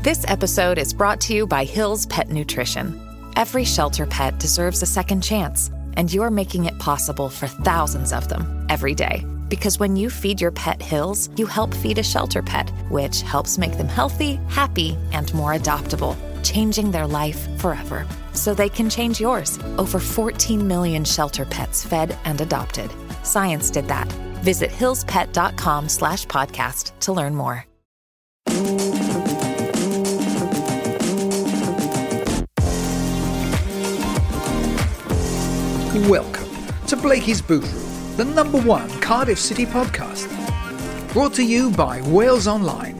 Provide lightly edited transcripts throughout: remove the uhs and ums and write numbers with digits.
This episode is brought to you by Hill's Pet Nutrition. Every shelter pet deserves a second chance, and you're making it possible for thousands of them every day. Because when you feed your pet Hill's, you help feed a shelter pet, which helps make them healthy, happy, and more adoptable, changing their life forever. So they can change yours. Over 14 million shelter pets fed and adopted. Science did that. Visit hillspet.com/podcast to learn more. Welcome to Blakey's Boot Room, the #1 Cardiff City podcast. Brought to you by Wales Online.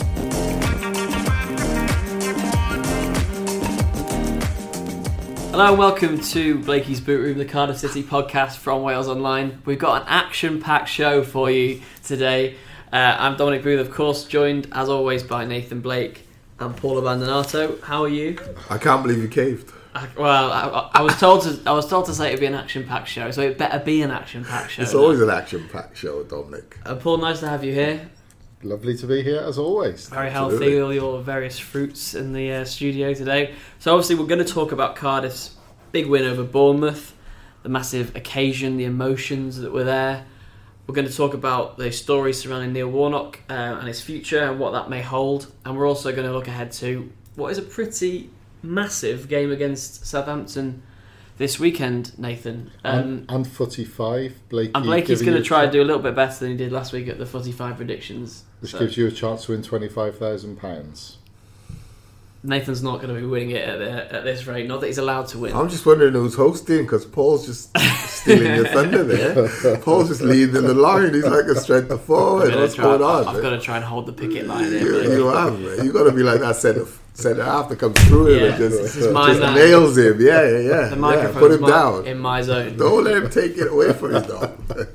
Hello and welcome to Blakey's Boot Room, the Cardiff City podcast from Wales Online. We've got an action-packed show for you today. I'm Dominic Booth, of course, joined as always by Nathan Blake and Paul Abbandonato. How are you? I can't believe you caved. I was told to say it'd be an action-packed show, so it better be an action-packed show. It's always an action-packed show, Dominic. Paul, nice to have you here. Lovely to be here as always. Very healthy, all your various fruits in the studio today. So obviously we're going to talk about Cardiff's big win over Bournemouth, the massive occasion, the emotions that were there. We're going to talk about the stories surrounding Neil Warnock and his future and what that may hold. And we're also going to look ahead to what is a pretty massive game against Southampton this weekend, Nathan. And Footy 5, Blakey. And Blakey's going to try and do a little bit better than he did last week at the Footy 5 predictions. Which gives you a chance to win £25,000. Nathan's not going to be winning it at this rate. Not that he's allowed to win. I'm just wondering who's hosting, because Paul's just stealing your thunder there. Paul's just leading the line. He's like a strength of forward. What's going on? I've got to try and hold the picket line here. You have, man. You've got to be like that centre half that comes through him and just nails him. Yeah. The microphone's put him down. In my zone. Don't let him take it away from you, though.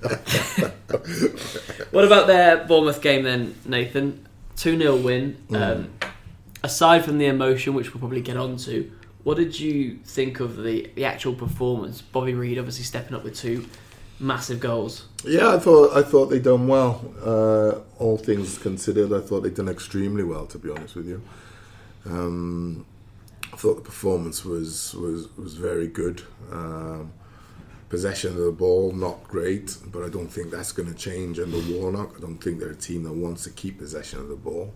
What about their Bournemouth game then, Nathan? 2-0 win. Aside from the emotion, which we'll probably get onto, what did you think of the actual performance? Bobby Reid obviously stepping up with 2 massive goals. Yeah, I thought they done well. All things considered, I thought they done extremely well, to be honest with you. I thought the performance was very good. Possession of the ball, not great, but I don't think that's going to change under Warnock. I don't think they're a team that wants to keep possession of the ball.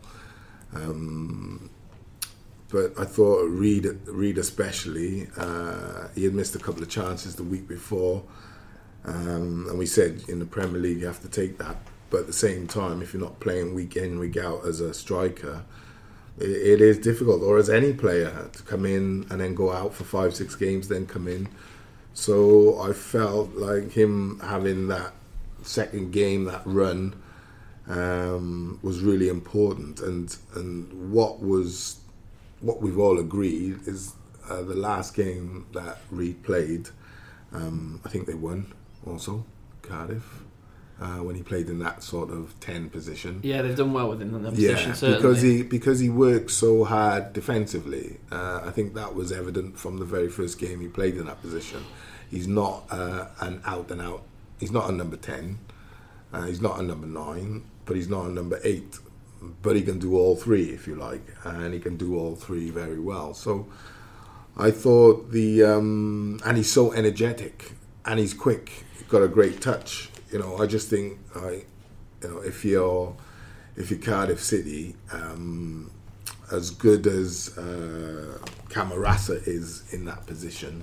But I thought Reid especially, he had missed a couple of chances the week before, and we said in the Premier League you have to take that. But at the same time, if you're not playing week in, week out as a striker, it is difficult, or as any player, to come in and then go out for 5-6 games, then come in. So I felt like him having that second game, that run, was really important. And what we've all agreed is the last game that Reid played, I think they won also, Cardiff. When he played in that sort of 10 position. Yeah, they've done well within that position, certainly. Because he worked so hard defensively. I think that was evident from the very first game he played in that position. He's not an out-and-out... He's not a number 10. He's not a number 9. But he's not a number 8. But he can do all 3, if you like. And he can do all 3 very well. So I thought and he's so energetic. And he's quick. He's got a great touch. You know, I just think, if you're Cardiff City, as good as Camarasa is in that position,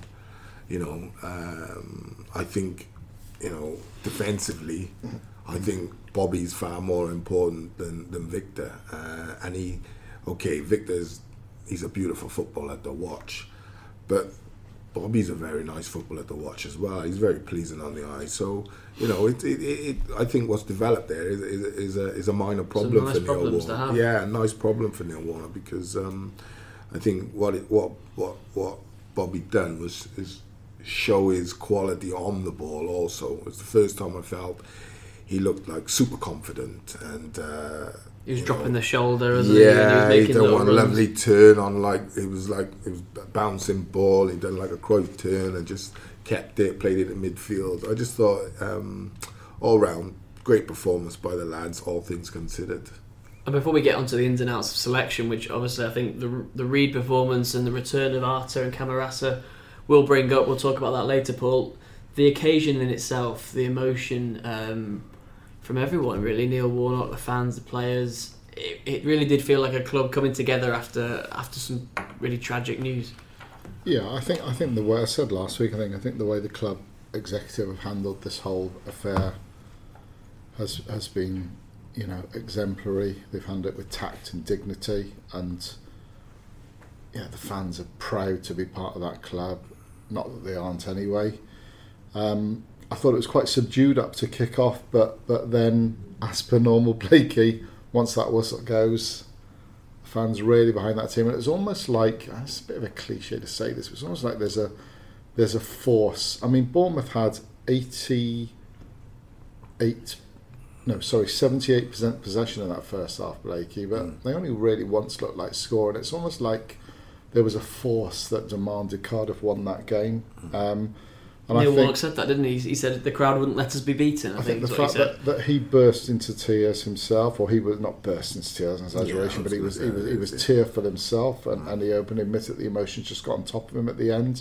I think, defensively, I think Bobby's far more important than Victor. He's a beautiful footballer to watch, but Bobby's a very nice footballer to watch as well. He's very pleasing on the eye. So, I think what's developed there is a minor problem nice for Neil problems Warnock. to have. Yeah, a nice problem for Neil Warnock, because I think what Bobby done was show his quality on the ball also. It was the first time I felt he looked like super confident, and he was dropping the shoulder, yeah, he was he done one runs. lovely turn on, it was a bouncing ball. He done like a quote turn and just kept it, played it in midfield. I just thought all round great performance by the lads, all things considered. And before we get onto the ins and outs of selection, which obviously I think the Reed performance and the return of Arter and Camarasa will bring up, we'll talk about that later, Paul. The occasion in itself, the emotion from everyone really, Neil Warnock, the fans, the players, it really did feel like a club coming together after some really tragic news. Yeah, I think the way I said last week, I think the way the club executive have handled this whole affair has been, exemplary. They've handled it with tact and dignity, and the fans are proud to be part of that club. Not that they aren't anyway. I thought it was quite subdued up to kick off, but then, as per normal, Blakey, once that whistle goes, fans really behind that team, and it was almost like, it's a bit of a cliche to say this, but it's almost like there's a force. I mean, Bournemouth had 78% possession in that first half, Blakey, but they only really once looked like scoring. It's almost like there was a force that demanded Cardiff won that game. And Neil Warnock said that, didn't he? He said the crowd wouldn't let us be beaten. I think the fact that he burst into tears himself, or he was not burst into tears, an exaggeration, but he was tearful himself, and he openly admitted the emotions just got on top of him at the end.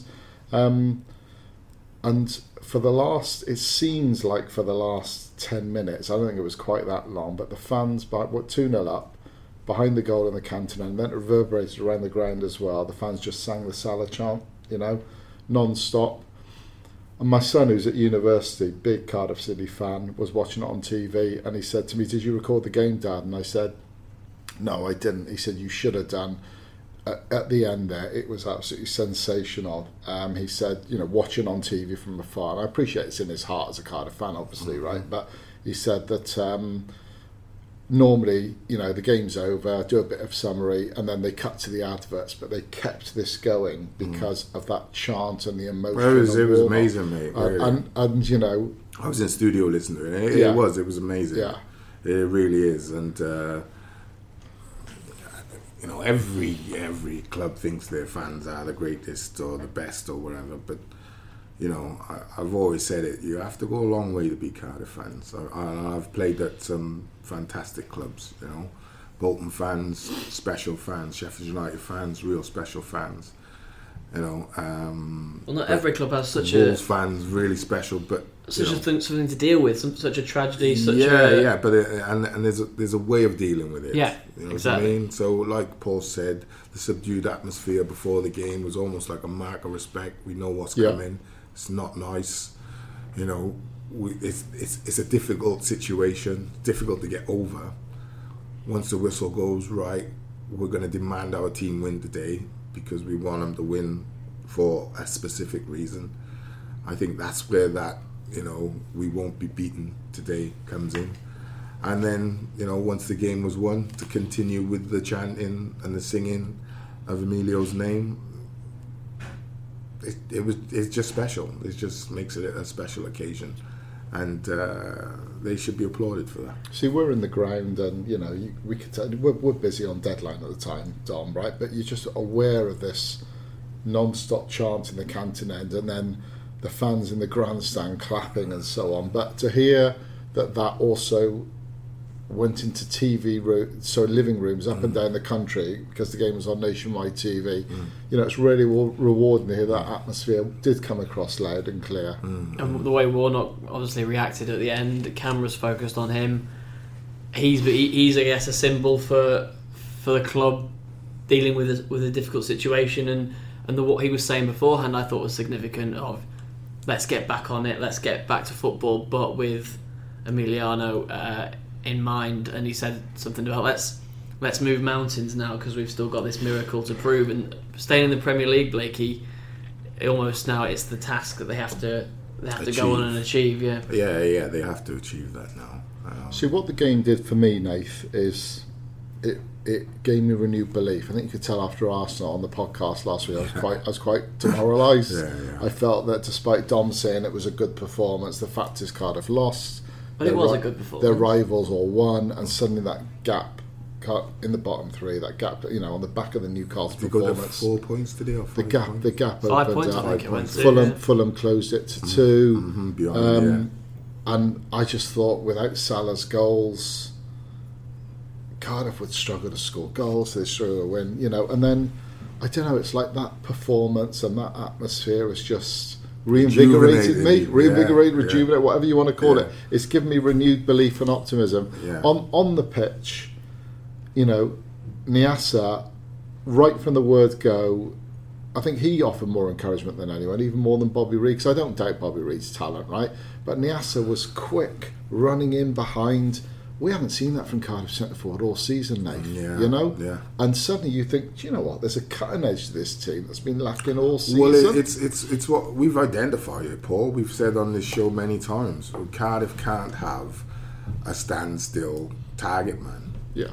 And it seems like for the last 10 minutes, I don't think it was quite that long, but the fans, were 2-0 up, behind the goal in the canton, and then it reverberated around the ground as well. The fans just sang the Salah chant, non-stop. And my son, who's at university, big Cardiff City fan, was watching it on TV, and he said to me, "Did you record the game, Dad?" And I said, "No, I didn't." He said, "You should have done." At the end there, it was absolutely sensational. He said, watching on TV from afar, and I appreciate it's in his heart as a Cardiff fan, obviously, right? But he said that normally, the game's over, do a bit of summary, and then they cut to the adverts, but they kept this going because of that chant and the emotion. It was amazing, mate. Really. And I was in studio listening to it. It was amazing. Yeah, it really is. And every club thinks their fans are the greatest or the best or whatever, but I've always said it, you have to go a long way to be Cardiff fans. I've played at some fantastic clubs, Bolton fans, special fans, Sheffield United fans, real special fans, well, not every club has such Wolves fans, really special, but something to deal with, such a tragedy, but there's a way of dealing with it. Yeah, exactly. What I mean? So, like Paul said, the subdued atmosphere before the game was almost like a mark of respect. We know what's coming. It's not nice, It's a difficult situation, difficult to get over. Once the whistle goes, right, we're going to demand our team win today because we want them to win for a specific reason. I think that's where that, we won't be beaten today comes in. And then, once the game was won, to continue with the chanting and the singing of Emilio's name, it's just special. It just makes it a special occasion, and they should be applauded for that. See, we're in the ground, and we could tell we're busy on deadline at the time, Dom, right? But you're just aware of this non-stop chant in the canton end, and then the fans in the grandstand clapping and so on. But to hear that also went into living rooms up and down the country because the game was on nationwide TV. It's really rewarding to hear that atmosphere did come across loud and clear. And the way Warnock obviously reacted at the end, the cameras focused on him. He's I guess a symbol for the club dealing with a difficult situation, and what he was saying beforehand I thought was significant of let's get back on it, let's get back to football, but with Emiliano in mind. And he said something about let's move mountains now because we've still got this miracle to prove. And staying in the Premier League, Blakey, almost now it's the task that they have to go on and achieve. Yeah, they have to achieve that now. See, what the game did for me, Nath, is it gave me renewed belief. I think you could tell after Arsenal on the podcast last week, I was quite demoralised. I felt that despite Dom saying it was a good performance, the fact is Cardiff lost. But it was a good performance. Their rivals all won, and suddenly that gap in the bottom three, that gap, on the back of the Newcastle performance. They got 4 points today, or 5 points? The gap 5 opened points, up. I think it went to. Fulham closed it to 2. And I just thought, without Salah's goals, Cardiff would struggle to score goals, they'd struggle to win, and then, I don't know, it's like that performance and that atmosphere has just reinvigorated me, rejuvenated, whatever you want to call it. It's given me renewed belief and optimism. On the pitch, Niasse, right from the word go, I think he offered more encouragement than anyone, even more than Bobby Reid, because I don't doubt Bobby Reid's talent, right? But Niasse was quick, running in behind. We haven't seen that from Cardiff centre forward all season, Nate. And suddenly you think, do you know what? There's a cutting edge to this team that's been lacking all season. Well, it's what we've identified it, Paul. We've said on this show many times. Cardiff can't have a standstill target man. Yeah,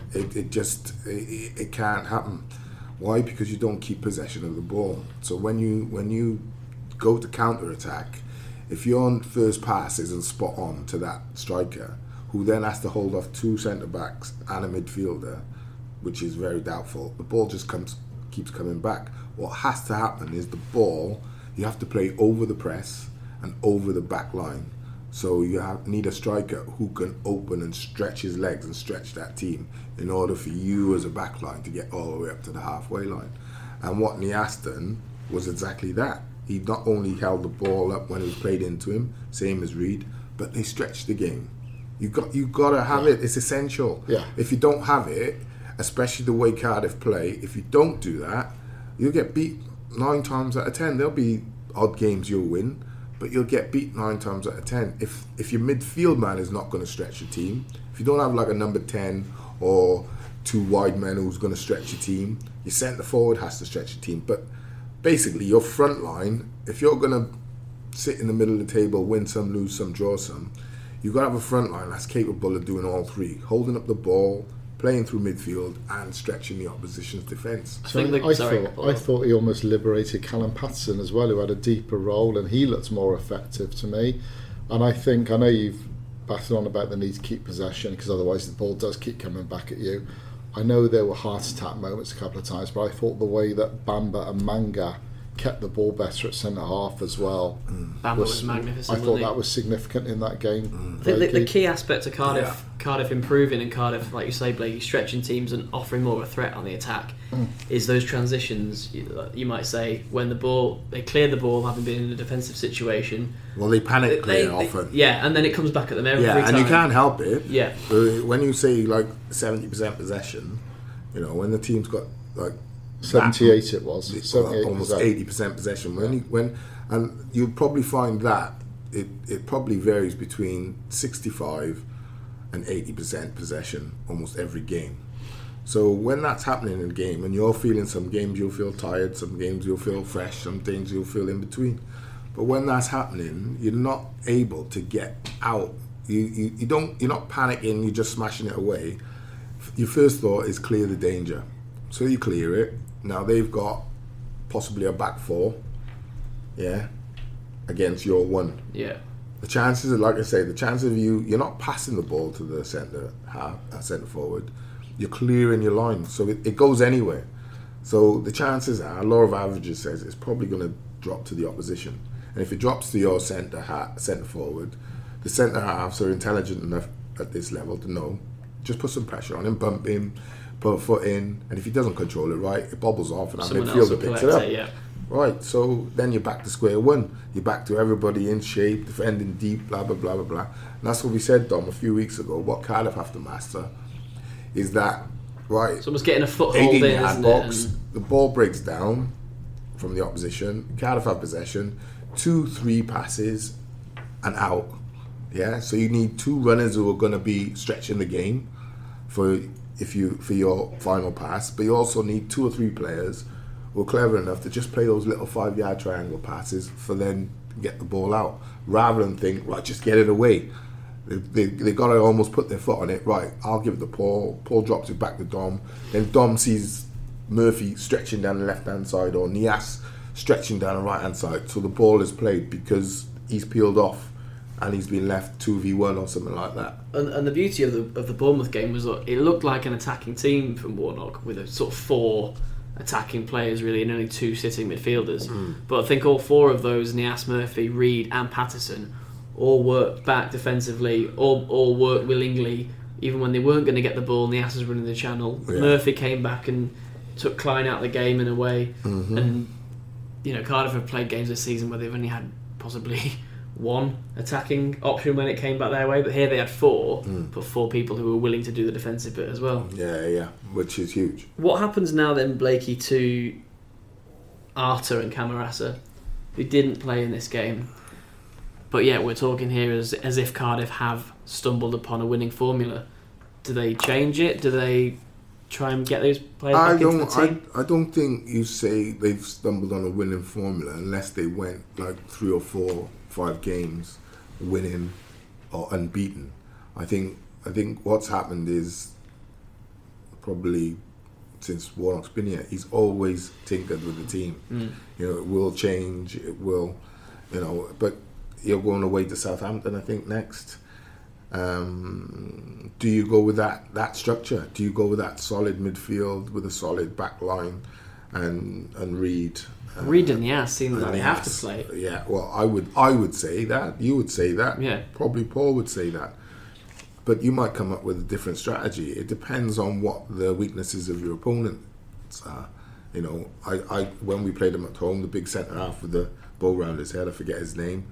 it can't happen. Why? Because you don't keep possession of the ball. So when you go to counter attack, if your first pass isn't spot on to that striker, who then has to hold off 2 centre backs and a midfielder, which is very doubtful, the ball just keeps coming back. What has to happen is the ball, you have to play over the press and over the back line. So you need a striker who can open and stretch his legs and stretch that team in order for you as a back line to get all the way up to the halfway line. And what Niasse done was exactly that. He not only held the ball up when it was played into him, same as Reid, but they stretched the game. You got to have it. It's essential. Yeah. If you don't have it, especially the way Cardiff play, if you don't do that, you'll get beat 9 times out of 10. There'll be odd games you'll win, but you'll get beat 9 times out of 10. If your midfield man is not going to stretch your team, if you don't have like a number 10 or 2 wide men who's going to stretch your team, your centre forward has to stretch your team. But basically, your front line, if you're going to sit in the middle of the table, win some, lose some, draw some, you've got to have a front line that's capable of doing all 3, holding up the ball, playing through midfield and stretching the opposition's defence. I thought he almost liberated Callum Paterson as well, who had a deeper role, and he looked more effective to me. And I know you've batted on about the need to keep possession, because otherwise the ball does keep coming back at you. I know there were heart attack moments a couple of times, but I thought the way that Bamba and Manga kept the ball better at centre half as well. Bamba was magnificent. I thought that was significant in that game. I think the key aspect of Cardiff improving, and Cardiff, like you say, Blakey, stretching teams and offering more of a threat on the attack, is those transitions. You might say when they clear the ball, having been in a defensive situation. Well, they panic clear often. And then it comes back at them every time. And you can't help it. Yeah. When you say like 70% possession, when the team's got like 78 it was. 78%. Almost 80% possession. And you'll probably find that it probably varies between 65 and 80% possession almost every game. So when that's happening in a game, and you're feeling, some games you'll feel tired, some games you'll feel fresh, some things you'll feel in between. But when that's happening, you're not able to get out. You're not panicking. You're just smashing it away. Your first thought is clear the danger. So you clear it. Now they've got possibly a back 4, against your 1. Yeah. The chances, like I say, of you're not passing the ball to the centre forward. You're clearing your line, so it goes anywhere. So the chances are, law of averages says it's probably going to drop to the opposition. And if it drops to your centre forward, the centre halves are intelligent enough at this level to know, just put some pressure on him, bump him, put a foot in, and if he doesn't control it right, it bobbles off and our midfielder picks it up. Right, so then you're back to square one. You're back to everybody in shape, defending deep, blah, blah, blah, blah, blah. And that's what we said, Dom, a few weeks ago. What Cardiff have to master is that, right, someone's getting a foothold in, isn't box, it? the ball breaks down from the opposition, Cardiff have possession, 2-3 passes and out. Yeah, so you need 2 runners who are going to be stretching the game for your final pass, but you also need 2 or 3 players who are clever enough to just play those little 5-yard triangle passes for then get the ball out, rather than think, right, just get it away. They got to almost put their foot on it. Right, I'll give it to Paul. Paul drops it back to Dom. Then Dom sees Murphy stretching down the left-hand side, or Niasse stretching down the right-hand side. So the ball is played because he's peeled off and he's been left 2v1 or something like that. And the beauty of the Bournemouth game was that it looked like an attacking team from Warnock with a sort of 4 attacking players really and only 2 sitting midfielders. But I think all 4 of those, Niasse, Murphy, Reid and Paterson, all worked back defensively, all worked willingly, even when they weren't going to get the ball and the Ass was running the channel, Murphy came back and took Klein out of the game in a way. Mm-hmm. And Cardiff have played games this season where they've only had possibly one attacking option when it came back their way, but here they had four, but four people who were willing to do the defensive bit as well. Yeah, which is huge. What happens now then, Blakey, to Arter and Camarasa, who didn't play in this game? But yeah, we're talking here as if Cardiff have stumbled upon a winning formula. Do they change it? Do they try and get those players back into the team? I don't think you say they've stumbled on a winning formula unless they went like 3 or 4, 5 games winning or unbeaten. I think what's happened is probably since Warnock's been here, he's always tinkered with the team. It will change, it will, but you're going away to Southampton, I think, next. Do you go with that structure? Do you go with that solid midfield with a solid back line and Reed? Reed and the Ass seem like they have to play. Yeah, well, I would say that. You would say that. Yeah. Probably Paul would say that. But you might come up with a different strategy. It depends on what the weaknesses of your opponents are. I when we played him at home, the big centre half with the bow round his head, I forget his name.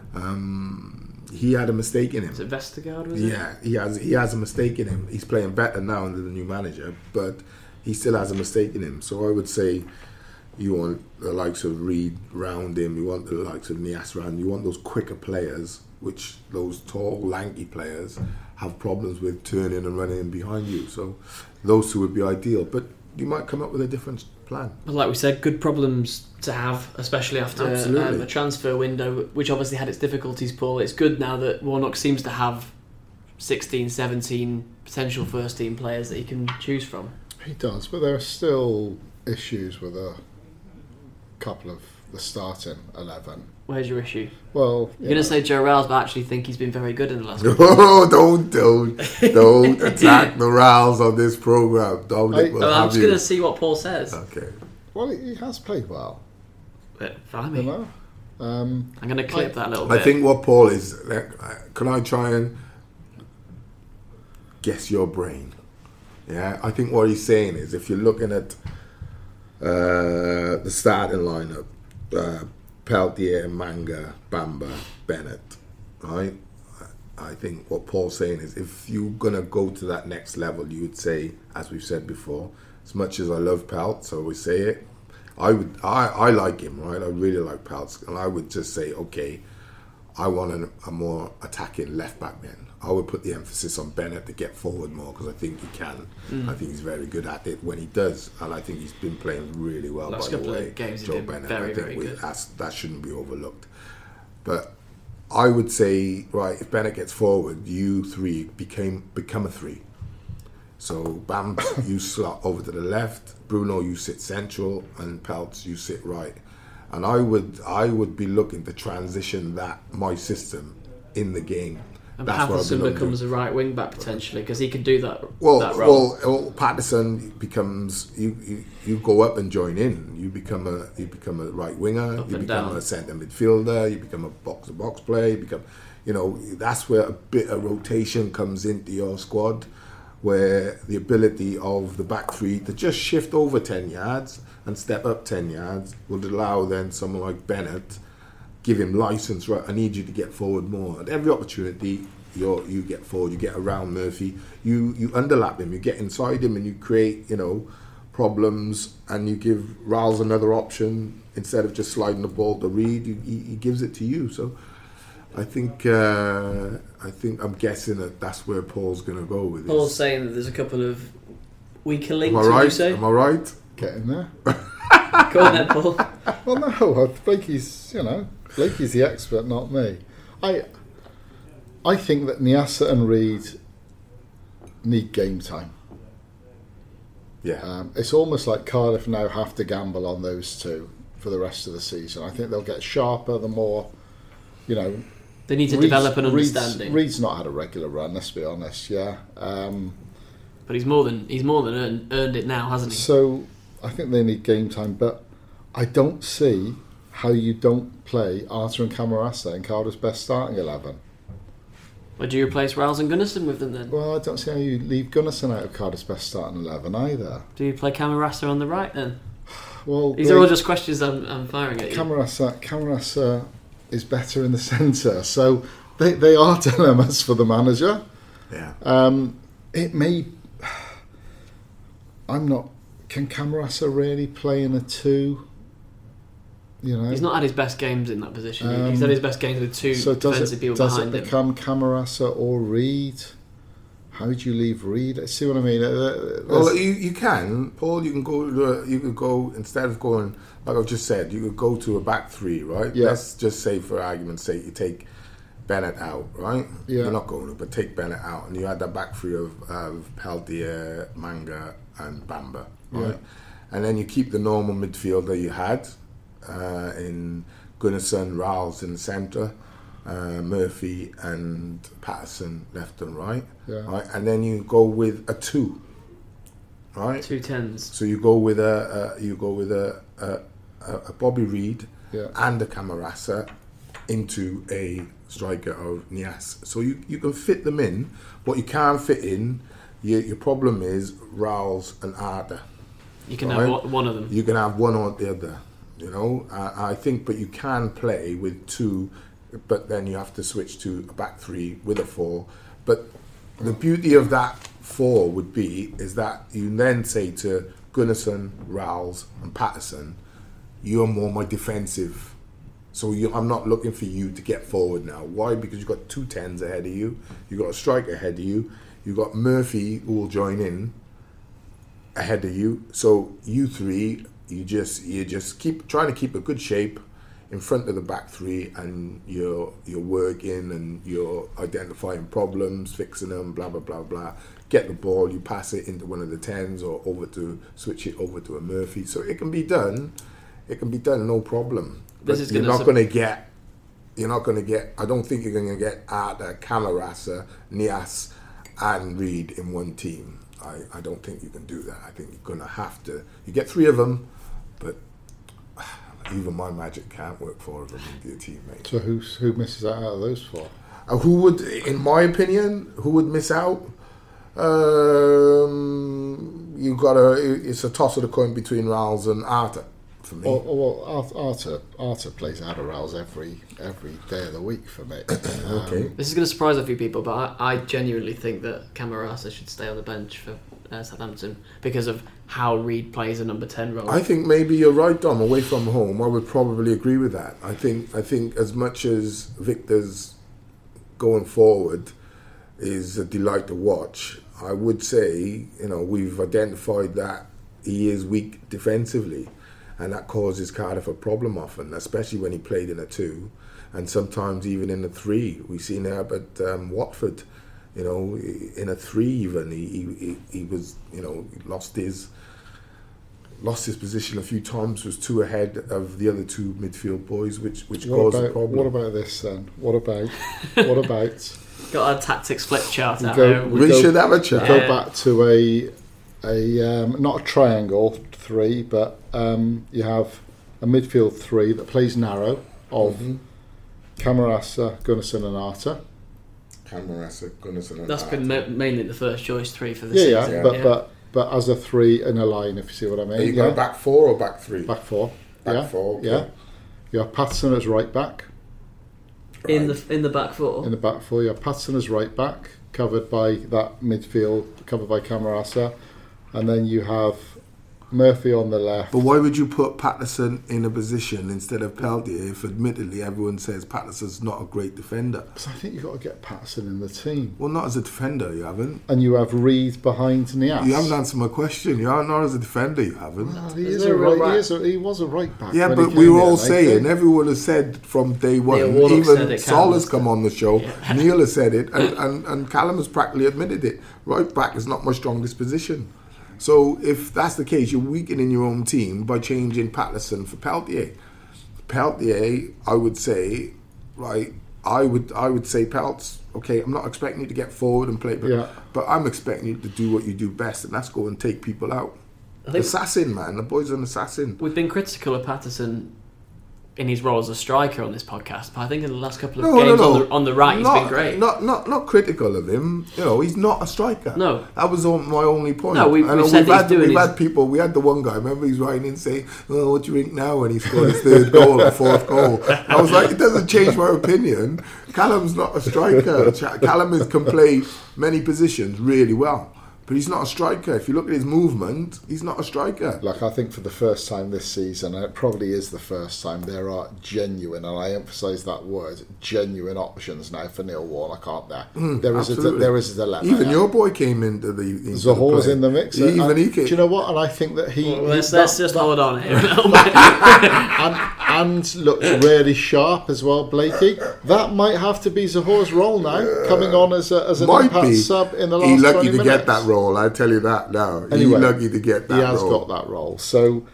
He had a mistake in him. Was it Vestergaard, was it? Yeah, he has a mistake in him. He's playing better now under the new manager, but he still has a mistake in him. So I would say you want the likes of Reed round him, you want the likes of Niasse round, you want those quicker players, which those tall, lanky players have problems with turning and running in behind you. So those two would be ideal, but you might come up with a different plan. Well, like we said, good problems to have, especially after a transfer window, which obviously had its difficulties, Paul. It's good now that Warnock seems to have 16, 17 potential first team players that he can choose from. He does, but there are still issues with a couple of the starting 11. Where's your issue? Well, you're going to say Joe Rowles, but I actually think he's been very good in the last. Oh, don't attack the Rowles on this programme. I'm just going to see what Paul says. Okay. Well, he has played well. But I'm going to clip that a little bit. I think what Paul is. Can I try and guess your brain? Yeah, I think what he's saying is if you're looking at the starting lineup, Peltier, Manga, Bamba, Bennett, right? I think what Paul's saying is if you're going to go to that next level, you would say, as we've said before, as much as I love Pelt, so we say it, I like him, right? I really like Pelt, and I would just say, okay, I want a more attacking left back then. I would put the emphasis on Bennett to get forward more because I think he can. I think he's very good at it when he does, and I think he's been playing really well. Last by the couple way, of games Joe he's been Bennett, very, I think very good. that shouldn't be overlooked. But I would say, right, if Bennett gets forward, you three become a three. So Bam, you slot over to the left. Bruno, you sit central, and Peltz, you sit right. And I would be looking to transition my system in the game. And Patterson becomes a right wing back potentially because he could do that. That role. Well, Patterson becomes you go up and join in. You become a right winger. You become a centre midfielder. You become a box to box player. That's where a bit of rotation comes into your squad, where the ability of the back three to just shift over 10 yards and step up 10 yards would allow then someone like Bennett. Give him license, right? I need you to get forward more. At every opportunity, you get forward, you get around Murphy, you underlap him, you get inside him, and you create, problems, and you give Rowles another option instead of just sliding the ball to Reed. He gives it to you. So, I think I'm guessing that's where Paul's going to go with this. Paul's saying that there's a couple of weaker links. Am I right? Would you say? Am I right? Get in there. Go on then, Paul. Well, no, Blakey's the expert, not me. I think that Niasse and Reed need game time. Yeah. It's almost like Cardiff now have to gamble on those two for the rest of the season. I think they'll get sharper the more, They need to develop an understanding. Reed's not had a regular run, let's be honest, yeah. But he's more than earned it now, hasn't he? So I think they need game time, but I don't see how you don't play Arter and Camarasa in Cardiff's best starting 11. Or do you replace Riles and Gunnarsson with them then? Well, I don't see how you leave Gunnarsson out of Cardiff's best starting 11 either. Do you play Camarasa on the right then? Well, These are all just questions I'm firing at you. Camarasa is better in the centre, so they are dilemmas for the manager. Yeah. It may. I'm not. Can Camarasa really play in a 2? You know, he's not had his best games in that position. He's had his best games with 2 defensive people behind him. Does it become Camarasa or Reed? How would you leave Reed? See what I mean? Well, you can, Paul. You can go. You could go instead of going like I've just said. You could go to a back 3, right? Yeah. Let's just say, for argument's sake, you take Bennett out, right? Yeah. You're not going to, but take Bennett out, and you had that back 3 of Peltier, Manga, and Bamba, right? Yeah. And then you keep the normal midfielder you had in Gunnarsson, Riles in the centre. Murphy and Patterson left and right, right, and then you go with a 2, right? 2 10s. So you go with a Bobby Reed and a Camarasa into a striker of Niasse. So you can fit them in. What you can't fit in, your problem is Riles and Arda. You can have one of them. You can have one or the other. You know, I think, but you can play with 2. But then you have to switch to a back 3 with a 4. But the beauty of that 4 would be is that you then say to Gunnarsson, Riles and Patterson, you're more my defensive. So I'm not looking for you to get forward now. Why? Because you've got 2 10s ahead of you. You've got a striker ahead of you. You've got Murphy who will join in ahead of you. So you 3, you just keep trying to keep a good shape in front of the back 3, and you're working and you're identifying problems, fixing them, blah blah blah blah. Get the ball, you pass it into one of the 10s or switch it over to a Murphy. So it can be done. It can be done, no problem. But you're not going to get. I don't think you're going to get Arda, Camarasa, Niasse, and Reed in one team. I don't think you can do that. I think you're going to have to. You get 3 of them, but. Even my magic can't work 4 of them into your team, mate. So who misses out of those 4? Who would, in my opinion, miss out? It's a toss of the coin between Riles and Arta for me. Arta plays out of Riles every day of the week for me. Okay. This is going to surprise a few people, but I genuinely think that Camarasa should stay on the bench for Southampton because of how Reed plays a number 10 role. I think maybe you're right, Dom. Away from home, I would probably agree with that. I think as much as Victor's going forward is a delight to watch, I would say, we've identified that he is weak defensively, and that causes Cardiff a problem often, especially when he played in a 2, and sometimes even in a 3. We've seen that at Watford. In a 3 even, he was, lost his position a few times, was 2 ahead of the other 2 midfield boys, which caused a problem. What about this then? What about got a tactics flip chart at home. We should have a chart. Go back to a not a triangle 3, but you have a midfield 3 that plays narrow of Camarasa, Gunnarsson and Arta. Camarasa, Gunnarsson and That's Arta. been mainly the first choice 3 for the season. Yeah. But as a 3 in a line, if you see what I mean. Are you going back 4 or back 3? Back 4. Back 4. Okay. Yeah. You have Patterson as right back. Right. In the back 4. In the back 4, you have Patterson as right back, covered by that midfield, covered by Camarasa, and then you have Murphy on the left. But why would you put Patterson in a position instead of Peltier if admittedly everyone says Patterson's not a great defender? Because I think you've got to get Patterson in the team. Well, not as a defender, you haven't. And you have Reed behind Niasse. You haven't answered my question. You are not as a defender, you haven't. Well, he was a right back. Yeah, but we were all saying, everyone has said from day one, even Sol has come on the show, Neil has said it, and Callum has practically admitted it. Right back is not my strongest position. So if that's the case, you're weakening your own team by changing Patterson for Peltier. Peltier, I would say, right, I would say Peltz, okay, I'm not expecting you to get forward and play, but I'm expecting you to do what you do best, and that's go and take people out. Assassin, man. The boy's an assassin. We've been critical of Patterson in his role as a striker on this podcast, but I think in the last couple of games on the right, he's been great. Not critical of him. He's not a striker. No, that was my only point. No, we've had people. We had the one guy. Remember, he's writing in saying, "Oh, what do you think now?" When he scored his third goal or fourth goal, I was like, it doesn't change my opinion. Callum's not a striker. Callum can play many positions really well. But he's not a striker. If you look at his movement, he's not a striker. Like, I think for the first time this season, and it probably is the first time, there are genuine, and I emphasise that word, genuine options now for Neil Warnock, aren't there? There is a dilemma. Even your boy came into the Zahore's in the mix. He came. Do you know what? And I think that let's just hold on here a little bit. and looks really sharp as well, Blakey. That might have to be Zahore's role now, coming on as an impact sub in the last 20 minutes. He's lucky to get that role, I tell you that now. Anyway, he's lucky to get that role. He has got that role. So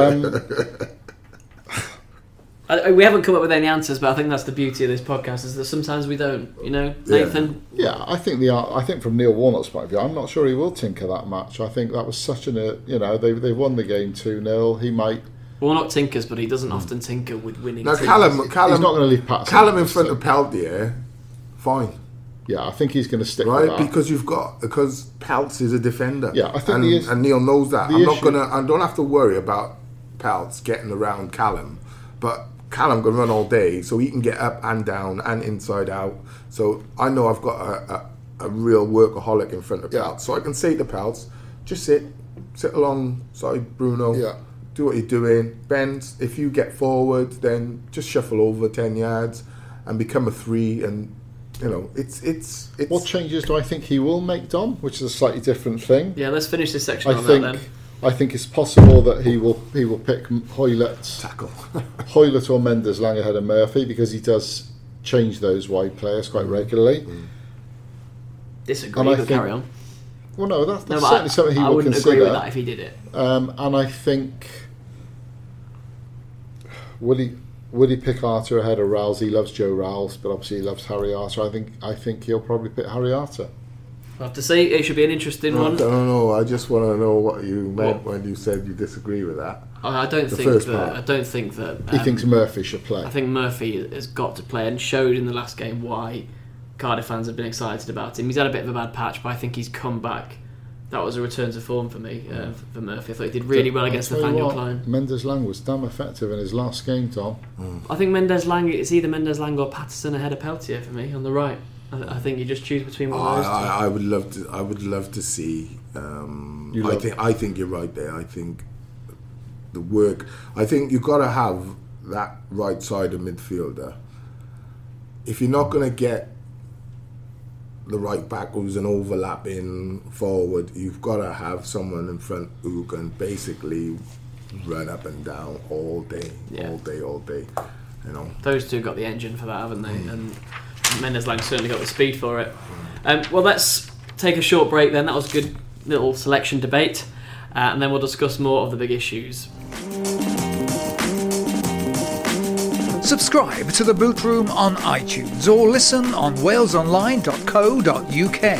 we haven't come up with any answers, but I think that's the beauty of this podcast, is that sometimes we don't, Nathan? Yeah, I think from Neil Warnock's point of view, I'm not sure he will tinker that much. I think that was such they've won the game 2-0. He might... Warnock tinkers, but he doesn't often tinker with winning now, teams. Callum, he's not going to leave Patterson. Callum in front of Peltier, fine. Yeah, I think he's going to stick with that. Because Peltz is a defender. Yeah, I think and Neil knows that. I don't have to worry about Peltz getting around Callum, but Callum can run all day, so he can get up and down and inside out. So I know I've got a real workaholic in front of Peltz, so I can say to Peltz, just sit alongside Bruno. Yeah. Do what you're doing. Ben, if you get forward, then just shuffle over 10 yards and become a 3 and. It's. What changes do I think he will make, Dom? Which is a slightly different thing. Yeah, let's finish this section on that then. I think it's possible that he will pick Hoylett or Mendes-Lang ahead of Murphy, because he does change those wide players quite regularly. Disagree, but carry on. Well, no, that's certainly something he will consider. I wouldn't agree with that if he did it. And I think would he pick Arter ahead of Rowles? He loves Joe Rowles, but obviously he loves Harry Arter. I think he'll probably pick Harry Arter. I'll have to say, it should be an interesting one. I don't know. I just want to know what you meant when you said you disagree with that. I don't think that. He thinks Murphy should play. I think Murphy has got to play, and showed in the last game why Cardiff fans have been excited about him. He's had a bit of a bad patch, but I think he's come back. That was a return to form for me, for Murphy. I thought he did really well against Nathaniel Klein. Mendes-Lang was damn effective in his last game, Tom. I think it's either Mendes-Lang or Patterson ahead of Peltier for me on the right. I think you just choose between one of those two. I would love to see. I think you're right there. I think the work. I think you've got to have that right side of midfielder. If you're not going to get the right back who's an overlapping forward, you've got to have someone in front who can basically run up and down all day. Those two got the engine for that, haven't they? And Mendes-Lang certainly got the speed for it. Well, let's take a short break then. That was a good little selection debate, and then we'll discuss more of the big issues. Subscribe to The Boot Room on iTunes or listen on walesonline.co.uk.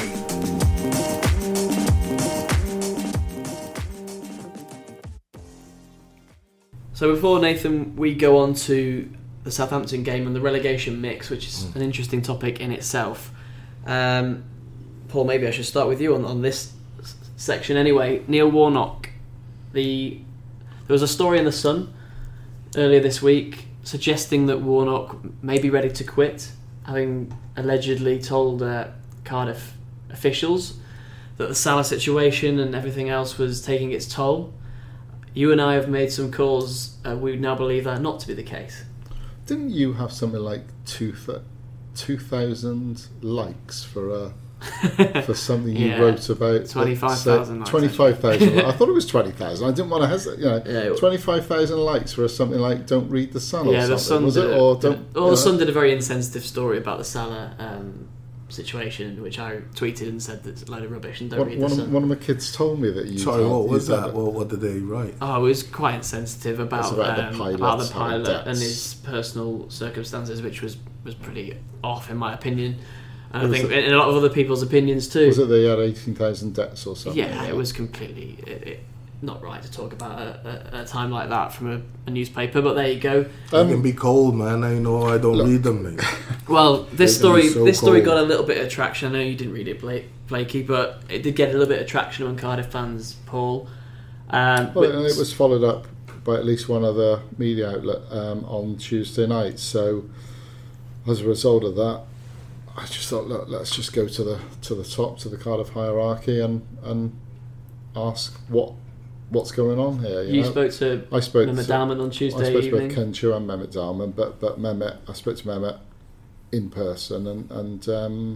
So before, Nathan, we go on to the Southampton game and the relegation mix, which is an interesting topic in itself. Paul, maybe I should start with you on this section anyway. Neil Warnock. There was a story in The Sun earlier this week suggesting that Warnock may be ready to quit, having allegedly told Cardiff officials that the Salah situation and everything else was taking its toll. You and I have made some calls. We now believe that not to be the case. Didn't you have something like 2,000 likes for something you wrote about? 25,000 likes. 25,000. I thought it was 20,000. I didn't want to hesitate. 25,000 likes for something like "Don't read the Sun" or something. The Sun did a very insensitive story about the Salah situation, which I tweeted and said that's a load of rubbish and don't read the Sun. One of my kids told me that you. Sorry, what was that? What did they write? Oh, it was quite insensitive about the pilot and his personal circumstances, which was pretty off in my opinion. And I think in a lot of other people's opinions too. Was it they had 18,000 deaths or something? Yeah, it was completely. not right to talk about a time like that from a newspaper, but there you go. They can be cold, man. I know I don't read them, mate. Well, this They can story be so cold. got a little bit of traction. I know you didn't read it, Blakey, but it did get a little bit of traction among Cardiff fans, Paul. And it was followed up by at least one other media outlet on Tuesday night. So as a result of that, I just thought, look, let's just go to the top, to the Cardiff hierarchy, and ask what's going on here. You spoke to Mehmet Dalman on Tuesday evening. I spoke to Ken Choo and Mehmet Dalman, but Mehmet, I spoke to Mehmet in person, and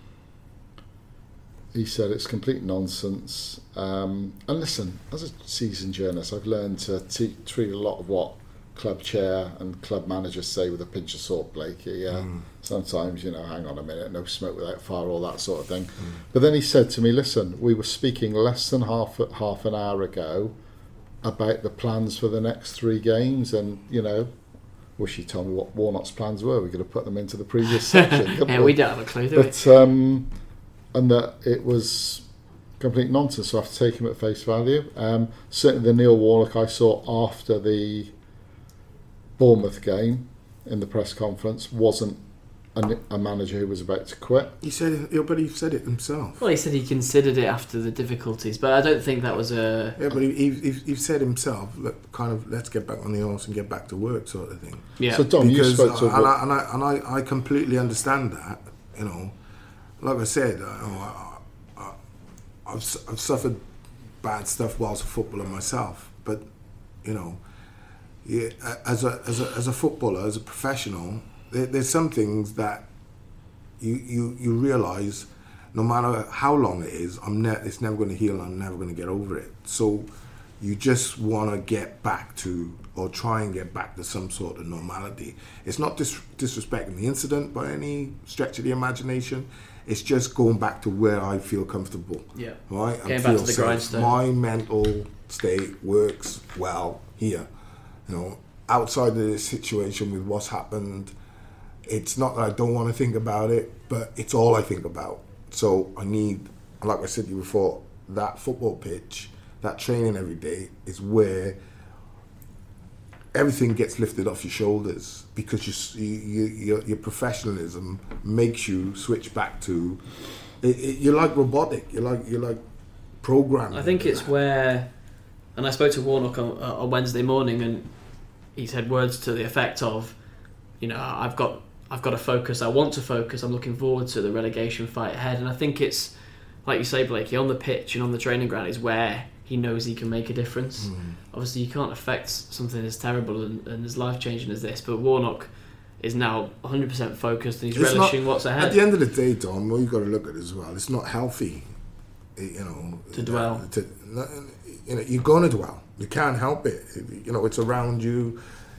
he said it's complete nonsense. And listen, as a seasoned journalist, I've learned to treat a lot of what club chair and club managers say with a pinch of salt, Blakey. Sometimes, hang on a minute, no smoke without fire, all that sort of thing. But then he said to me, listen, we were speaking less than half an hour ago about the plans for the next 3 games, and wish he told me what Warnock's plans were. We could have put them into the previous section. Yeah, we don't have a clue, do we? But and that it was complete nonsense, so I have to take him at face value. Certainly the Neil Warnock I saw after the Bournemouth game in the press conference wasn't a manager who was about to quit. He said it, but he said it himself. Well, he said he considered it after the difficulties, but I don't think that was a... Yeah, but he said himself, look, kind of, let's get back on the horse and get back to work, sort of thing. Yeah. So Dom, you spoke to... I completely understand that, Like I said, I've suffered bad stuff whilst a footballer myself, but as a footballer, as a professional, there's some things that you realise, no matter how long it is, it's never going to heal. I'm never going to get over it. So you just want to get back to, or try and get back to, some sort of normality. It's not disrespecting the incident by any stretch of the imagination. It's just going back to where I feel comfortable. Yeah. Right? Getting back to the grindstone. My mental state works well here. Outside of this situation with what's happened, it's not that I don't want to think about it, but it's all I think about. So I need, like I said to you before, that football pitch, that training every day is where everything gets lifted off your shoulders, because your professionalism makes you switch back to you're like robotic. You're like programmed. I think it's where, and I spoke to Warnock on Wednesday morning, and he said words to the effect of, I've got to focus. I want to focus. I'm looking forward to the relegation fight ahead. And I think it's, like you say, Blakey, on the pitch and on the training ground is where he knows he can make a difference. Obviously, you can't affect something as terrible and as life-changing as this, but Warnock is now 100% focused, and he's relishing what's ahead. At the end of the day, Dom, what you've got to look at as well, it's not healthy, to dwell. You're going to dwell. You can't help it. It's around you.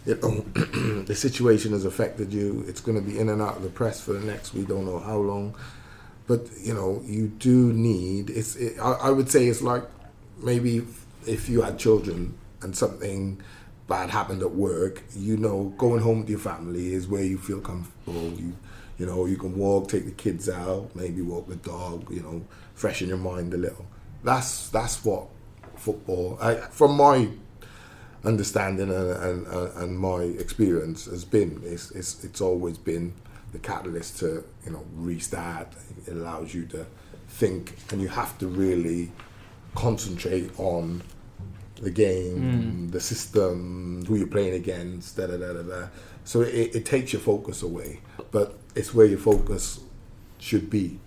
The situation has affected you. It's going to be in and out of the press for the next, we don't know how long. But, you do need... I would say it's like maybe if you had children and something bad happened at work, going home with your family is where you feel comfortable. You can walk, take the kids out, maybe walk the dog, freshen your mind a little. That's what football, from my understanding and my experience, has been. It's always been the catalyst to restart. It allows you to think, and you have to really concentrate on the game, the system, who you're playing against, So it takes your focus away, but it's where your focus should be.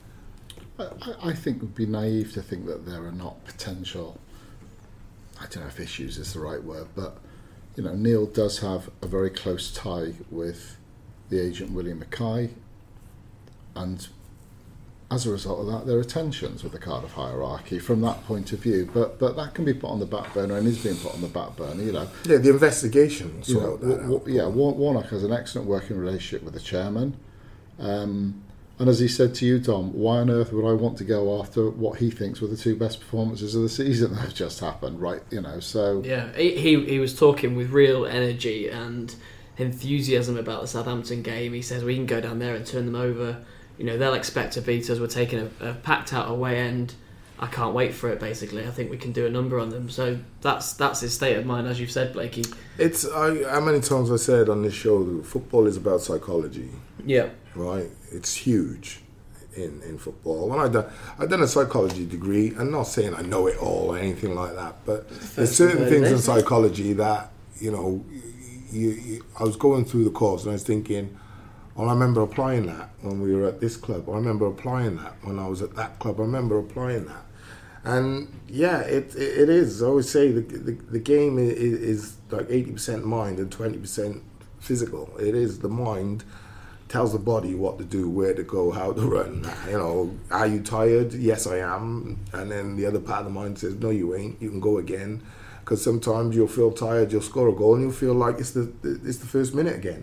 I think it would be naive to think that there are not potential, I don't know if issues is the right word, but Neil does have a very close tie with the agent William Mackay, and as a result of that, there are tensions with the Cardiff hierarchy from that point of view. But that can be put on the back burner, and is being put on the back burner. Yeah, the investigation. Warnock has an excellent working relationship with the chairman, and as he said to you, Dom, why on earth would I want to go after what he thinks were the 2 best performances of the season that have just happened? Right, So yeah, he was talking with real energy and enthusiasm about the Southampton game. He says we can go down there and turn them over. They'll expect to beat us. We're taking a packed out away end. I can't wait for it. Basically, I think we can do a number on them. So that's his state of mind, as you've said, Blakey. How many times I said on this show, football is about psychology. Yeah. Right. It's huge in football. When I've done a psychology degree, I'm not saying I know it all or anything like that, but there's certain things in psychology that I was going through the course and I was thinking, well, I remember applying that when we were at this club. I remember applying that when I was at that club. I remember applying that. And yeah, it is. I always say the game is like 80% mind and 20% physical. It is the mind tells the body what to do, where to go, how to run. Are you tired? Yes, I am. And then the other part of the mind says, no, you ain't. You can go again. Because sometimes you'll feel tired, you'll score a goal, and you'll feel like it's the first minute again.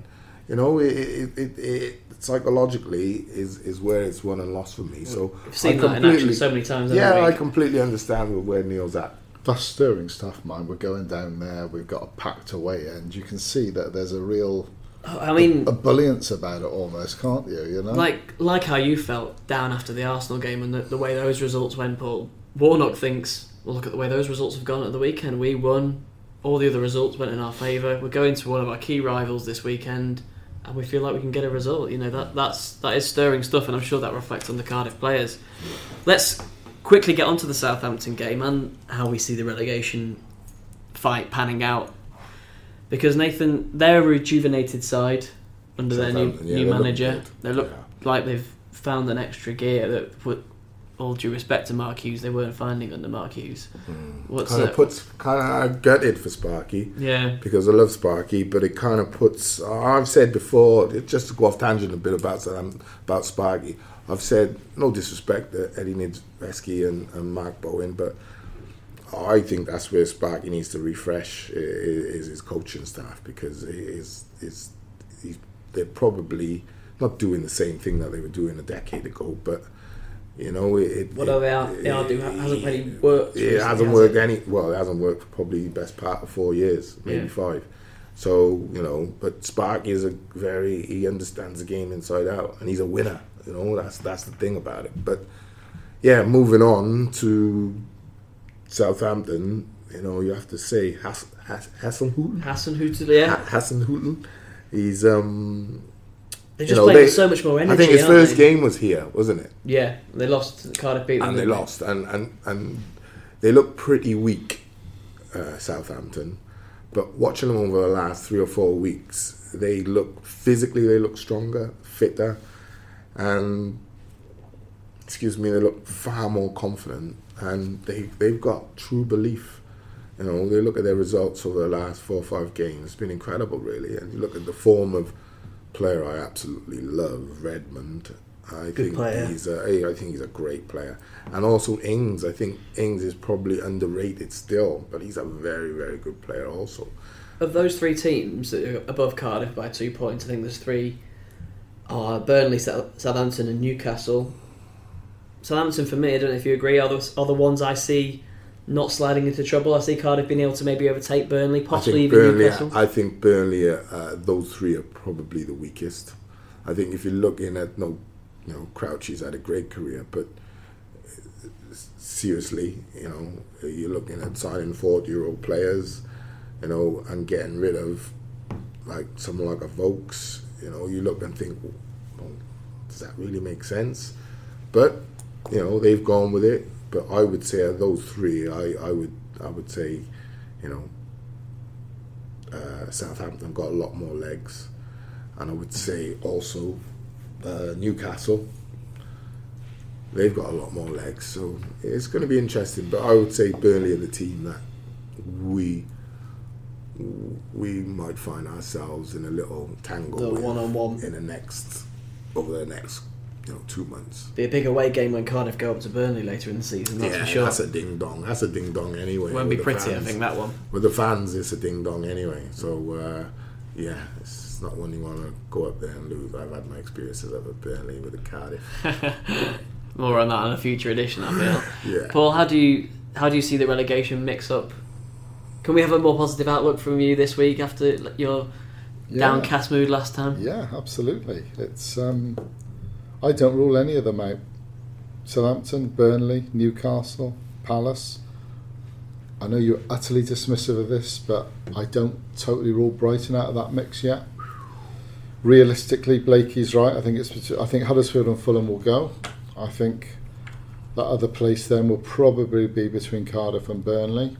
It psychologically is where it's won and lost for me. So I've seen that in action so many times. I completely understand where Neil's at. That's stirring stuff, man. We're going down there. We've got a packed away end. You can see that there's a real, ebullience about it almost, can't you? You know, like how you felt down after the Arsenal game and the way those results went. Paul Warnock thinks, well, look at the way those results have gone at the weekend. We won. All the other results went in our favour. We're going to one of our key rivals this weekend, and we feel like we can get a result. That is stirring stuff, and I'm sure that reflects on the Cardiff players. Let's quickly get onto the Southampton game and how we see the relegation fight panning out. Because Nathan, they're a rejuvenated side under their new manager. They look like they've found an extra gear that put. All due respect to Mark Hughes, they weren't finding under Mark Hughes. I'm gutted for Sparky. Yeah. Because I love Sparky, but it kind of puts. I've said before, just to go off tangent a bit about Sparky. I've said no disrespect to Eddie Niedzwiecki and Mark Bowen, but I think that's where Sparky needs to refresh is his coaching staff, because they're probably not doing the same thing that they were doing a decade ago, but. Hasn't really worked. It hasn't worked it hasn't worked for probably the best part of 4 years, maybe 5. So, but Sparky is he understands the game inside out, and he's a winner. That's the thing about it. But yeah, moving on to Southampton, you have to say Hasenhüttl. Hasenhüttl. He's They just played with so much more energy. I think his first game was here, wasn't it? Yeah, they lost. Cardiff beat them. And they lost, and they look pretty weak, Southampton. But watching them over the last 3 or 4 weeks, they look stronger, fitter, and they look far more confident, and they've got true belief. They look at their results over the last 4 or 5 games. It's been incredible, really. And you look at the form of player I absolutely love, Redmond. I think he's a great player, and also Ings. I think Ings is probably underrated still, but he's a very, very good player also. Of those 3 teams that are above Cardiff by 2 points, I think there's 3 are Burnley, Southampton, and Newcastle. Southampton, for me, I don't know if you agree, are the ones I see not sliding into trouble. I see Cardiff being able to maybe overtake Burnley, possibly even Newcastle. I think Burnley, those 3 are probably the weakest. I think if you're looking at, Crouchy's had a great career, but seriously, you're looking at signing 40-year-old players, and getting rid of like someone like a Vokes. You look and think, well, does that really make sense? But they've gone with it. But I would say of those 3, I would say, Southampton got a lot more legs, and I would say also Newcastle. They've got a lot more legs, so it's going to be interesting. But I would say Burnley are the team that we might find ourselves in a little tangle with one-on-one over the next 2 months. Be a big away game when Cardiff go up to Burnley later in the season, that's for sure. That's a ding-dong. That's a ding-dong anyway. Won't be pretty, fans. I think, that one. With the fans, it's a ding-dong anyway. So, it's not one you want to go up there and lose. I've had my experiences up at Burnley with the Cardiff. More on that on a future edition, I feel. Yeah. Paul, how do you see the relegation mix up? Can we have a more positive outlook from you this week after your downcast mood last time? Yeah, absolutely. It's I don't rule any of them out. Southampton, Burnley, Newcastle, Palace. I know you're utterly dismissive of this, but I don't totally rule Brighton out of that mix yet. Realistically, Blakey's right. I think Huddersfield and Fulham will go. I think that other place then will probably be between Cardiff and Burnley.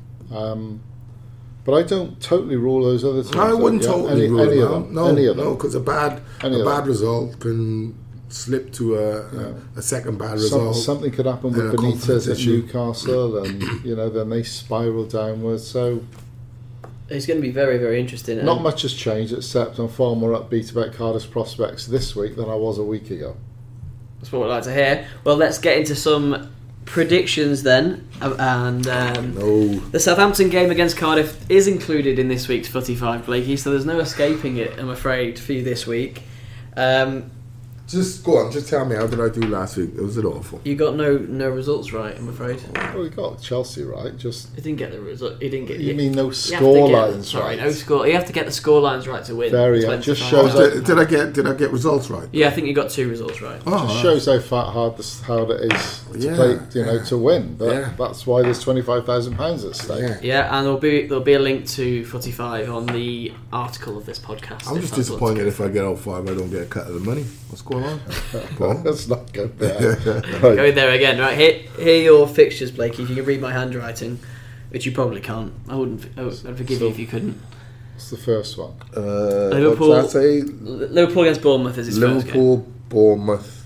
But I don't totally rule those other teams. I wouldn't totally rule any them out. No, because a bad result can slip to a second bad result. Something could happen with Benitez at Newcastle, and then they spiral downwards. So it's going to be very, very interesting. Not much has changed, except I'm far more upbeat about Cardiff's prospects this week than I was a week ago. That's what we'd like to hear. Well, let's get into some predictions then. And the Southampton game against Cardiff is included in this week's Footy 5, Blakey, so there's no escaping it, I'm afraid, for you this week. Just go on, just tell me, how did I do last week? Was it awful? You got no results right, I'm afraid. Well, you got Chelsea right, just... You didn't get the result. You didn't get... You mean no score lines right? No score. You have to get the score lines right to win. Just shows... Did I get results right? Yeah, I think you got 2 results right. Just shows how hard it is to play, to win. That's why there's £25,000 at stake. Yeah, and there'll be a link to Footy 5 on the article of this podcast. I'm just disappointed if I get out 5, I don't get a cut of the money. What's going on? Let's not go there. Right. Going there again. Right, here are your fixtures, Blakey. If you can read my handwriting, which you probably can't, I'd forgive you if you couldn't. What's the first one? Liverpool against Bournemouth is his first game. Liverpool, Bournemouth.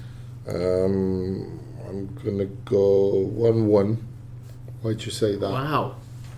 I'm going to go 1-1. Why'd you say that? Wow.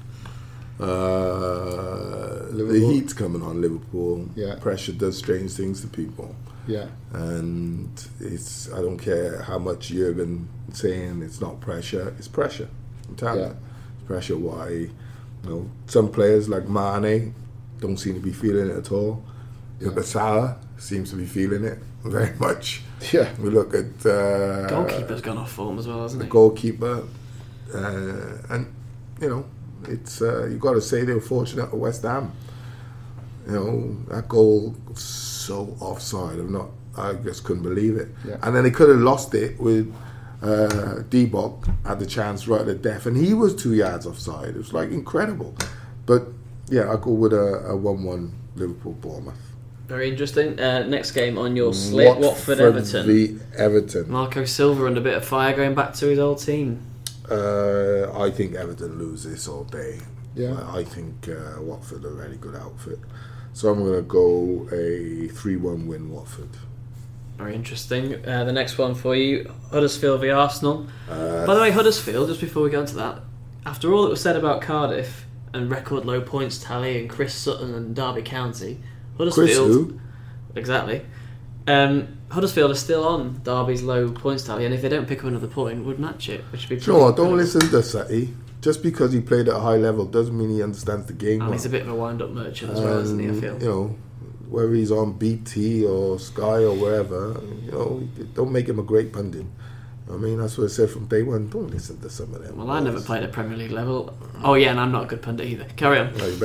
The heat's coming on Liverpool. Yeah. Pressure does strange things to people. Yeah. And I don't care how much Jurgen saying it's not pressure, it's pressure. I'm telling you. It's pressure. Why? Some players like Mane don't seem to be feeling it at all. Salah seems to be feeling it very much. Yeah. We look at goalkeeper's gone off form as well, hasn't he? The goalkeeper, and it's you've got to say they were fortunate at West Ham. That goal was so offside. I just couldn't believe it. Yeah. And then they could have lost it with Divock had the chance right at death, and he was 2 yards offside. It was incredible. But yeah, I go with a 1-1 Liverpool Bournemouth. Very interesting. Next game on your slate, Watford Everton. Everton. Marco Silva under a bit of fire going back to his old team. I think Everton lose this all day. Yeah. I think Watford are a very good outfit. So I'm going to go a 3-1 win Watford. Very interesting. The next one for you, Huddersfield v Arsenal. By the way, Huddersfield, just before we go into that, after all that was said about Cardiff and record low points tally and Chris Sutton and Derby County, Huddersfield... Chris who? Exactly. Huddersfield are still on Derby's low points tally, and if they don't pick up another point, would match it, which would be... Don't listen to Sutty. Just because he played at a high level doesn't mean he understands the game. And he's a bit of a wind-up merchant as well, isn't he, I feel? Whether he's on BT or Sky or wherever, don't make him a great pundit. That's what I said from day one. Don't listen to some of them. Well, I never played at Premier League level. Oh yeah, and I'm not a good pundit either. Carry on. No, you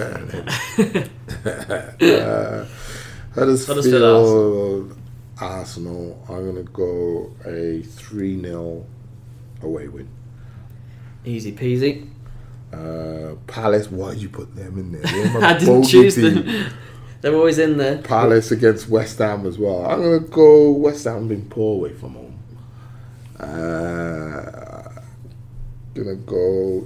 better. Huddersfield, Arsenal. I'm going to go a 3-0 away win. Easy peasy. Palace, why'd you put them in there? I didn't choose them. They're always in there. Palace against West Ham as well. I'm going to go West Ham being poor away from home. Going to go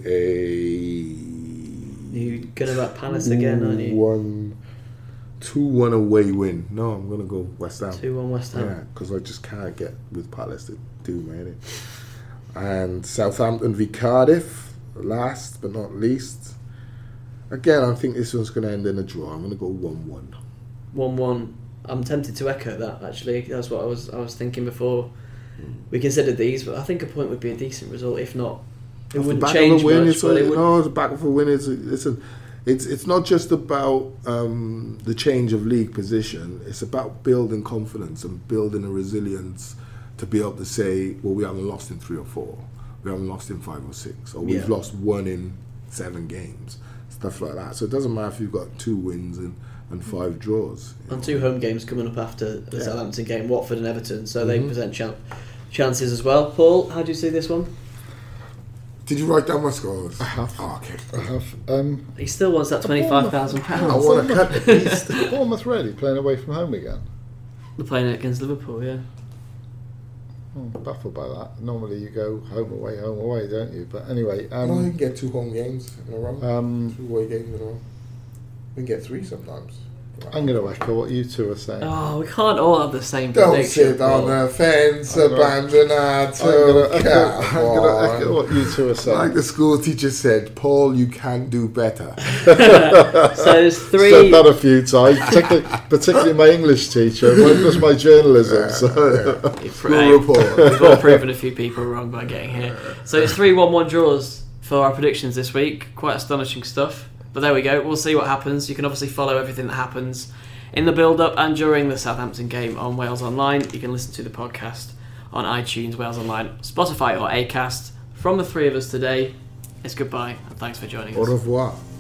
You're going to back Palace again, aren't you? 2-1 away win. No, I'm going to go West Ham. 2-1 West Ham. Yeah, because I just can't get with Palace to do me. And Southampton v Cardiff, last but not least. Again, I think this one's going to end in a draw. I'm going to go 1-1. 1-1. I'm tempted to echo that, actually. That's what I was thinking before we considered these, but I think a point would be a decent result. If not, it wouldn't change much. The back of a win is... Listen, it's not just about the change of league position. It's about building confidence and building a resilience to be able to say, well, we haven't lost in 3 or 4, we haven't lost in 5 or 6, or we've lost 1 in 7 games, stuff like that. So it doesn't matter if you've got 2 wins and 5 draws. And 2 home games coming up after the Southampton game, Watford and Everton, so they present chances as well. Paul, how do you see this one? Did you write down my scores? I have. Oh, okay. I have. He still wants that £25,000. I want to cut at least. Bournemouth ready playing away from home again. They're playing it against Liverpool, yeah. I'm baffled by that. Normally you go home away, don't you? But anyway, No, you can get 2 home games in a row. 2 away games in a row. We can get 3 sometimes. I'm going to echo what you two are saying. Oh, we can't all have the same Don't prediction. sit on the fence, abandon our I'm going to toe. echo what you two are saying. Like the school teacher said, Paul, you can do better. So there's 3. Said that a few times, particularly my English teacher. It was my journalism. Full report. We've all proven a few people wrong by getting here. So it's 3 1-1 draws for our predictions this week. Quite astonishing stuff. But there we go. We'll see what happens. You can obviously follow everything that happens in the build-up and during the Southampton game on Wales Online. You can listen to the podcast on iTunes, Wales Online, Spotify or Acast. From the 3 of us today, it's goodbye and thanks for joining us. Au revoir.